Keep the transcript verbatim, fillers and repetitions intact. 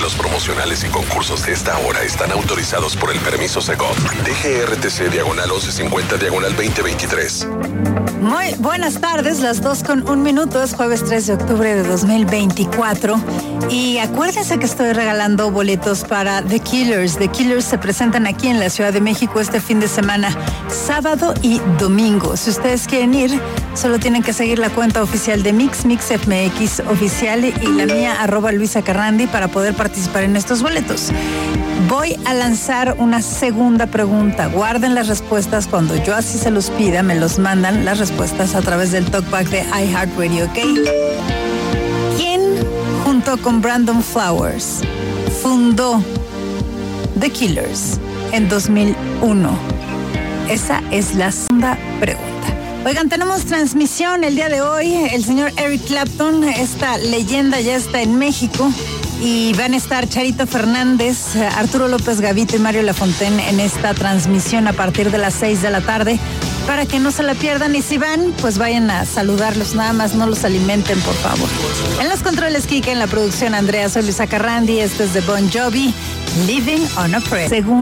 Los promocionales y concursos de esta hora están autorizados por el permiso Segov. D G R T C diagonal once cincuenta diagonal veinte veintitrés. Muy buenas tardes, las dos con un minuto, es jueves tres de octubre de dos mil veinticuatro. Y acuérdense que estoy regalando boletos para The Killers. The Killers se presentan aquí en la Ciudad de México este fin de semana, sábado y domingo. Si ustedes quieren ir, solo tienen que seguir la cuenta oficial de Mix, Mix M X oficial, y la mía, arroba Luisa Carrandi, para poder participar en estos boletos. Voy a lanzar una segunda pregunta. Guarden las respuestas cuando yo así se los pida. Me los mandan las respuestas a través del talkback de iHeartRadio, ¿ok? ¿Quién, junto con Brandon Flowers, fundó The Killers en dos mil uno? Esa es la segunda pregunta. Oigan, tenemos transmisión el día de hoy. El señor Eric Clapton, esta leyenda, ya está en México. Y van a estar Charito Fernández, Arturo López Gavito y Mario Lafontaine en esta transmisión a partir de las seis de la tarde, para que no se la pierdan. Y si van, pues vayan a saludarlos, nada más no los alimenten, por favor. En los controles, Kike, en la producción, Andrea. Soy Luisa Carrandi, este es de Bon Jovi, Living on a Prayer. Según